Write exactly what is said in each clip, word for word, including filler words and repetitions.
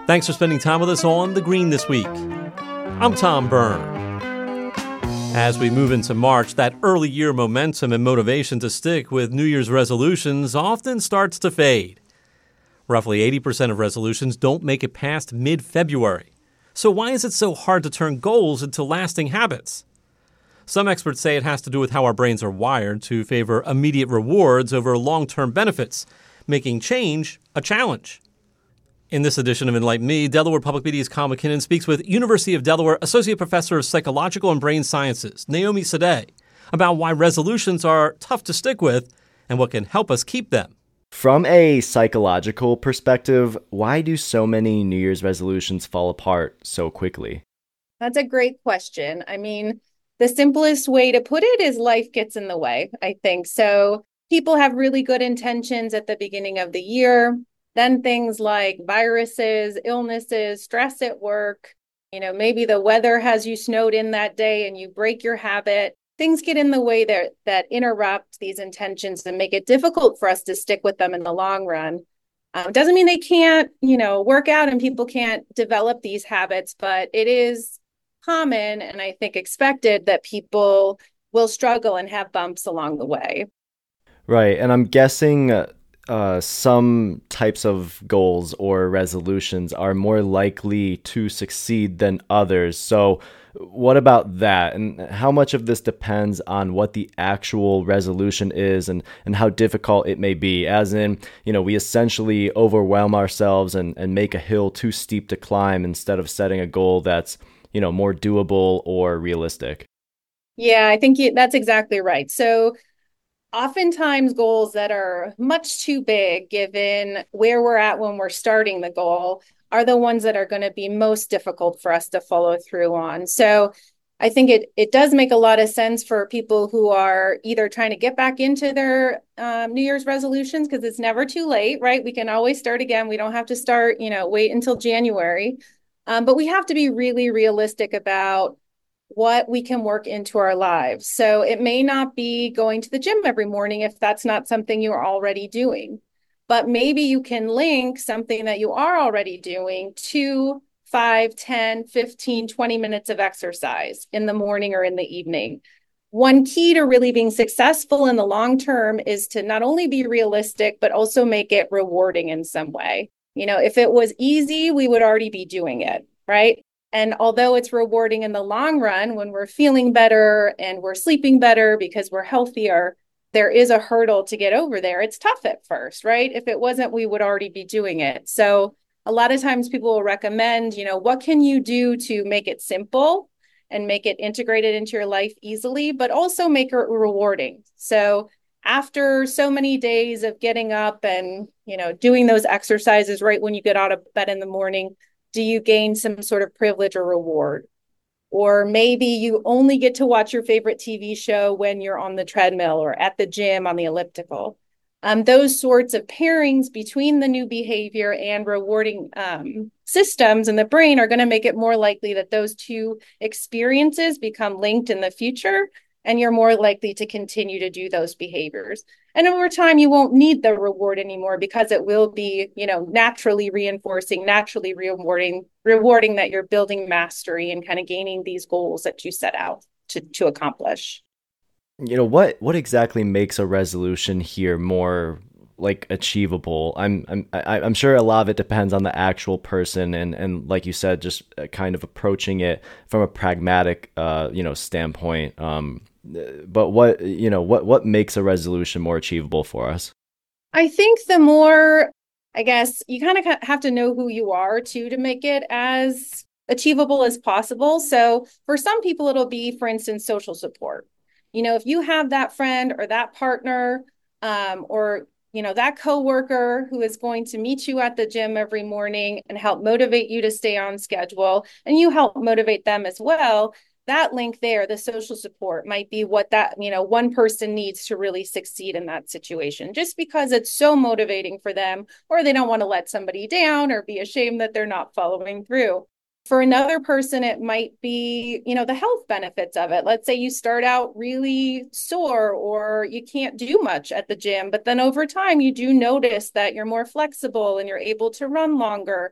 Thanks for spending time with us on The Green this week. I'm Tom Byrne. As we move into March, that early year momentum and motivation to stick with New Year's resolutions often starts to fade. Roughly eighty percent of resolutions don't make it past mid-February. So why is it so hard to turn goals into lasting habits? Some experts say it has to do with how our brains are wired to favor immediate rewards over long-term benefits, making change a challenge. In this edition of Enlighten Me, Delaware Public Media's Kyle McKinnon speaks with University of Delaware Associate Professor of Psychological and Brain Sciences, Naomi Sadeh, about why resolutions are tough to stick with and what can help us keep them. From a psychological perspective, why do so many New Year's resolutions fall apart so quickly? That's a great question. I mean, the simplest way to put it is life gets in the way, I think. So people have really good intentions at the beginning of the year. Then things like viruses, illnesses, stress at work, you know, maybe the weather has you snowed in that day and you break your habit. Things get in the way that, that interrupt these intentions and make it difficult for us to stick with them in the long run. Um, doesn't mean they can't, you know, work out and people can't develop these habits, but it is common and I think expected that people will struggle and have bumps along the way. Right. And I'm guessing uh, uh, some types of goals or resolutions are more likely to succeed than others. So what about that? And how much of this depends on what the actual resolution is and, and how difficult it may be? As in, you know, we essentially overwhelm ourselves and, and make a hill too steep to climb instead of setting a goal that's, you know, more doable or realistic. Yeah, I think you, that's exactly right. So oftentimes goals that are much too big, given where we're at when we're starting the goal, are the ones that are going to be most difficult for us to follow through on. So I think it it does make a lot of sense for people who are either trying to get back into their um, New Year's resolutions, because it's never too late, right? We can always start again. We don't have to start, you know, wait until January. Um, but we have to be really realistic about what we can work into our lives. So it may not be going to the gym every morning if that's not something you're already doing, but maybe you can link something that you are already doing to five, ten, fifteen, twenty minutes of exercise in the morning or in the evening. One key to really being successful in the long term is to not only be realistic, but also make it rewarding in some way. You know, if it was easy, we would already be doing it, right? And although it's rewarding in the long run, when we're feeling better and we're sleeping better because we're healthier, there is a hurdle to get over there. It's tough at first, right? If it wasn't, we would already be doing it. So a lot of times people will recommend, you know, what can you do to make it simple and make it integrated into your life easily, but also make it rewarding. So after so many days of getting up and, you know, doing those exercises right when you get out of bed in the morning, do you gain some sort of privilege or reward? Or maybe you only get to watch your favorite T V show when you're on the treadmill or at the gym on the elliptical. Um, those sorts of pairings between the new behavior and rewarding um, systems in the brain are going to make it more likely that those two experiences become linked in the future, and you're more likely to continue to do those behaviors. And over time, you won't need the reward anymore because it will be, you know, naturally reinforcing, naturally rewarding, rewarding that you're building mastery and kind of gaining these goals that you set out to, to accomplish. You know, what what exactly makes a resolution here more like achievable? I'm I'm I- I'm sure a lot of it depends on the actual person and and like you said, just kind of approaching it from a pragmatic uh you know standpoint. Um, but what you know what what makes a resolution more achievable for us? I think the more, I guess, you kind of have to know who you are too to make it as achievable as possible. So for some people, it'll be, for instance, social support. You know, if you have that friend or that partner um, or, you know, that coworker who is going to meet you at the gym every morning and help motivate you to stay on schedule, and you help motivate them as well, that link there, the social support, might be what that, you know, one person needs to really succeed in that situation, just because it's so motivating for them, or they don't want to let somebody down or be ashamed that they're not following through. For another person, it might be, you know, the health benefits of it. Let's say you start out really sore or you can't do much at the gym, but then over time you do notice that you're more flexible and you're able to run longer.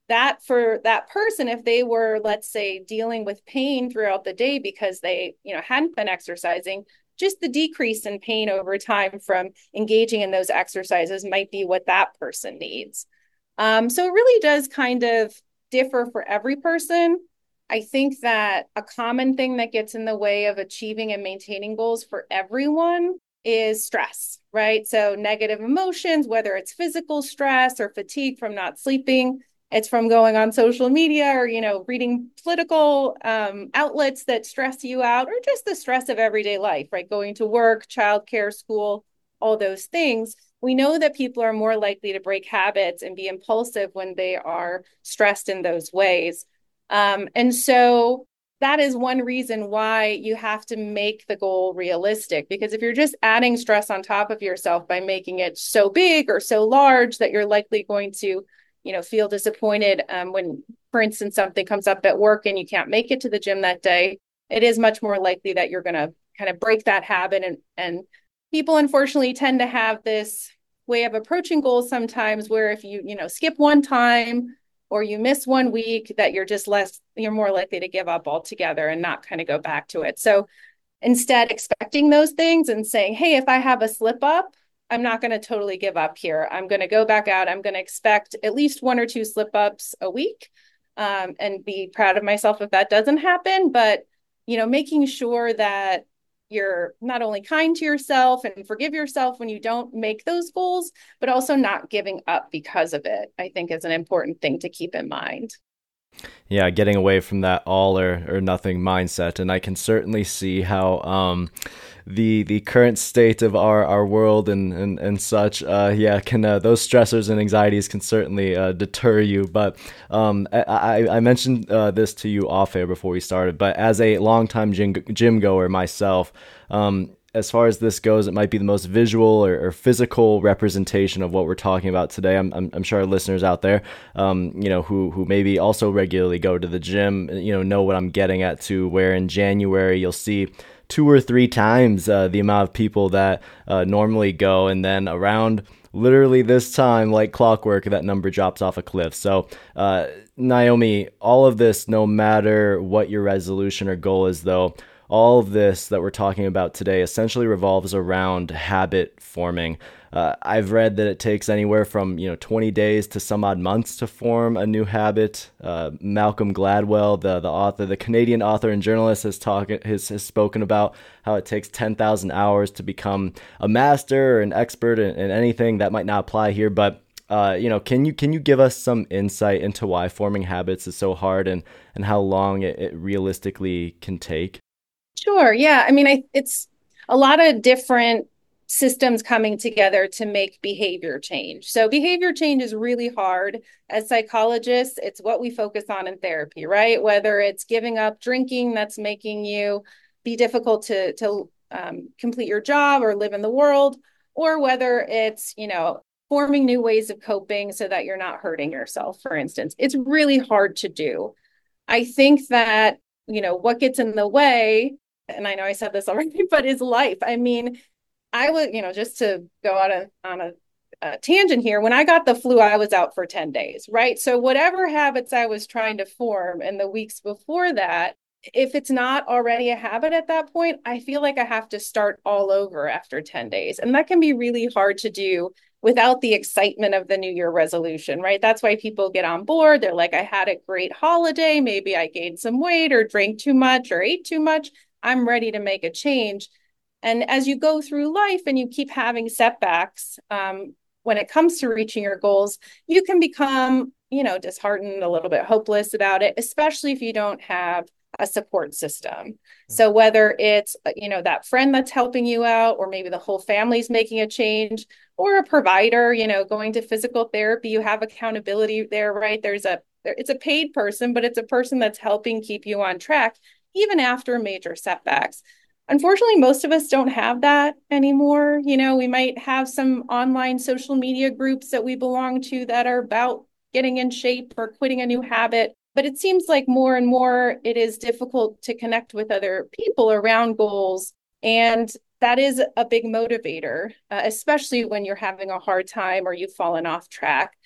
that for that person, if they were, let's say, dealing with pain throughout the day because they, you know, hadn't been exercising, just the decrease in pain over time from engaging in those exercises might be what that person needs. Um, so it really does kind of differ for every person. I think that a common thing that gets in the way of achieving and maintaining goals for everyone is stress, right? So negative emotions, whether it's physical stress or fatigue from not sleeping, it's from going on social media or, you know, reading political um, outlets that stress you out, or just the stress of everyday life, right? Going to work, childcare, school, all those things. We know that people are more likely to break habits and be impulsive when they are stressed in those ways. Um, and so that is one reason why you have to make the goal realistic, because if you're just adding stress on top of yourself by making it so big or so large that you're likely going to, you know, feel disappointed um, when, for instance, something comes up at work and you can't make it to the gym that day, it is much more likely that you're going to kind of break that habit. And, and people, unfortunately, tend to have this way of approaching goals sometimes where if you, you know, skip one time or you miss one week, that you're just less, you're more likely to give up altogether and not kind of go back to it. So instead, expecting those things and saying, hey, if I have a slip up, I'm not going to totally give up here. I'm going to go back out. I'm going to expect at least one or two slip ups a week um, and be proud of myself if that doesn't happen. But, you know, making sure that you're not only kind to yourself and forgive yourself when you don't make those goals, but also not giving up because of it, I think is an important thing to keep in mind. Yeah, getting away from that all or, or nothing mindset. And I can certainly see how um, the the current state of our, our world and, and, and such, uh, yeah, can uh, those stressors and anxieties can certainly uh, deter you. But um, I, I mentioned uh, this to you off air before we started, but as a longtime gym, gym goer myself, um, as far as this goes, it might be the most visual or, or physical representation of what we're talking about today. I'm, I'm, I'm sure our listeners out there, um, you know, who who maybe also regularly go to the gym, you know, know what I'm getting at too. Where in January you'll see two or three times uh, the amount of people that uh, normally go, and then around literally this time, like clockwork, that number drops off a cliff. So, uh, Naomi, all of this, no matter what your resolution or goal is, though, all of this that we're talking about today essentially revolves around habit forming. Uh, I've read that it takes anywhere from, you know, twenty days to some odd months to form a new habit. Uh, Malcolm Gladwell, the the author, the Canadian author and journalist, has talked has, has spoken about how it takes ten thousand hours to become a master or an expert in, in anything. That might not apply here, but uh, you know, can you can you give us some insight into why forming habits is so hard and and how long it, it realistically can take? Sure. Yeah. I mean, I, it's a lot of different systems coming together to make behavior change. So behavior change is really hard. As psychologists, it's what we focus on in therapy, right? Whether it's giving up drinking that's making you be difficult to, to um, complete your job or live in the world, or whether it's, you know, forming new ways of coping so that you're not hurting yourself, for instance. It's really hard to do. I think that, you know, what gets in the way, and I know I said this already, but is life. I mean, I would, you know, just to go out on, on a, a tangent here, when I got the flu, I was out for ten days, right? So whatever habits I was trying to form in the weeks before that, if it's not already a habit at that point, I feel like I have to start all over after ten days. And that can be really hard to do without the excitement of the New Year resolution, right? That's why people get on board. They're like, I had a great holiday. Maybe I gained some weight or drank too much or ate too much. I'm ready to make a change. And as you go through life and you keep having setbacks, um, when it comes to reaching your goals, you can become, you know, disheartened, a little bit hopeless about it, especially if you don't have a support system. So whether it's, you know, that friend that's helping you out, or maybe the whole family's making a change, or a provider, you know, going to physical therapy, you have accountability there, right? There's a, it's a paid person, but it's a person that's helping keep you on track, even after major setbacks. Unfortunately, most of us don't have that anymore. You know, we might have some online social media groups that we belong to that are about getting in shape or quitting a new habit. But it seems like more and more it is difficult to connect with other people around goals. And that is a big motivator, uh, especially when you're having a hard time or you've fallen off track.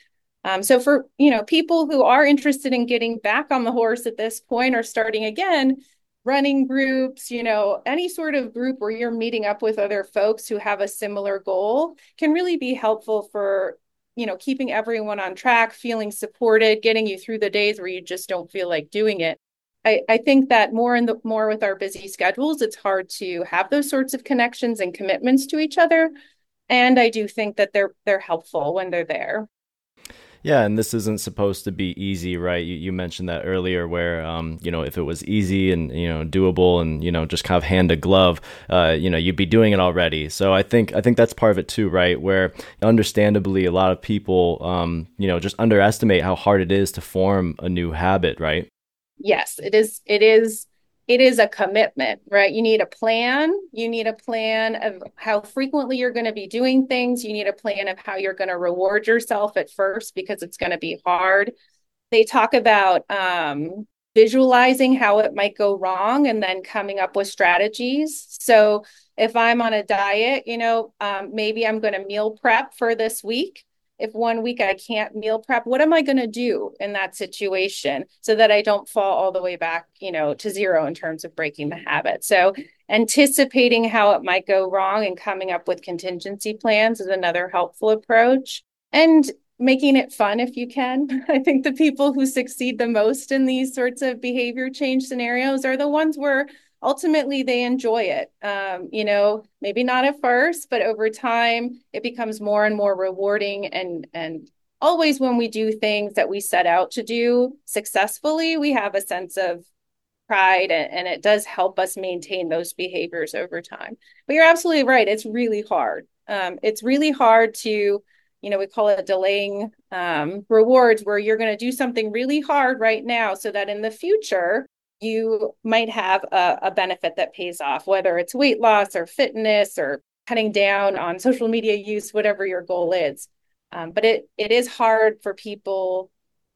Um, so for, you know, people who are interested in getting back on the horse at this point or starting again, running groups, you know, any sort of group where you're meeting up with other folks who have a similar goal can really be helpful for, you know, keeping everyone on track, feeling supported, getting you through the days where you just don't feel like doing it. I, I think that more and the more with our busy schedules, it's hard to have those sorts of connections and commitments to each other. And I do think that they're they're helpful when they're there. Yeah, and this isn't supposed to be easy, right? You, you mentioned that earlier where, um, you know, if it was easy and, you know, doable and, you know, just kind of hand to glove, uh, you know, you'd be doing it already. So I think I think that's part of it too, right? Where understandably, a lot of people, um, you know, just underestimate how hard it is to form a new habit, right? Yes, it is. It is. It is a commitment, right? You need a plan. You need a plan of how frequently you're going to be doing things. You need a plan of how you're going to reward yourself at first because it's going to be hard. They talk about um, visualizing how it might go wrong and then coming up with strategies. So if I'm on a diet, you know, um, maybe I'm going to meal prep for this week. If one week I can't meal prep, what am I going to do in that situation so that I don't fall all the way back, you know, to zero in terms of breaking the habit? So anticipating how it might go wrong and coming up with contingency plans is another helpful approach. And making it fun if you can. I think the people who succeed the most in these sorts of behavior change scenarios are the ones where ultimately they enjoy it. Um, you know, maybe not at first, but over time it becomes more and more rewarding. And and always when we do things that we set out to do successfully, we have a sense of pride, and, and it does help us maintain those behaviors over time. But you're absolutely right. It's really hard. Um, it's really hard to, you know, we call it delaying um, rewards, where you're going to do something really hard right now so that in the future you might have a, a benefit that pays off, whether it's weight loss or fitness or cutting down on social media use, whatever your goal is. Um, but it it is hard for people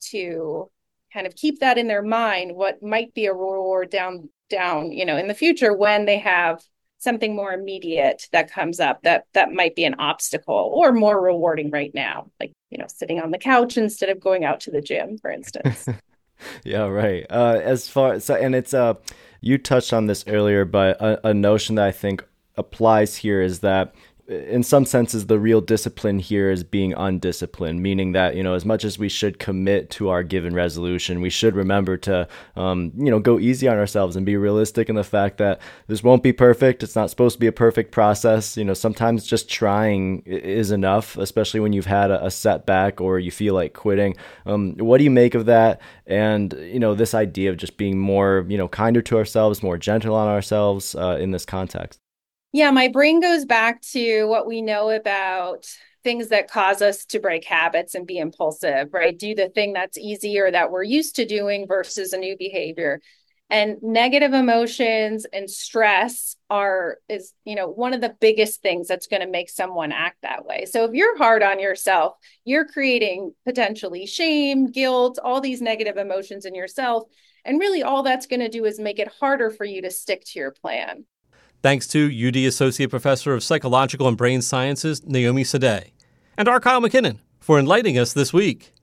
to kind of keep that in their mind, what might be a reward down, down, you know, in the future when they have something more immediate that comes up that that might be an obstacle or more rewarding right now, like, you know, sitting on the couch instead of going out to the gym, for instance. Yeah, right. Uh, as far so, and it's uh, you touched on this earlier, but a, a notion that I think applies here is that in some senses, the real discipline here is being undisciplined, meaning that, you know, as much as we should commit to our given resolution, we should remember to, um, you know, go easy on ourselves and be realistic in the fact that this won't be perfect. It's not supposed to be a perfect process. You know, sometimes just trying is enough, especially when you've had a, a setback or you feel like quitting. Um, what do you make of that? And, you know, this idea of just being more, you know, kinder to ourselves, more gentle on ourselves uh, in this context? Yeah, my brain goes back to what we know about things that cause us to break habits and be impulsive, right? Do the thing that's easy or that we're used to doing versus a new behavior. And negative emotions and stress are, is, you know, one of the biggest things that's going to make someone act that way. So if you're hard on yourself, you're creating potentially shame, guilt, all these negative emotions in yourself. And really all that's going to do is make it harder for you to stick to your plan. Thanks to U D Associate Professor of Psychological and Brain Sciences, Naomi Sadeh, and R. Kyle McKinnon for enlightening us this week.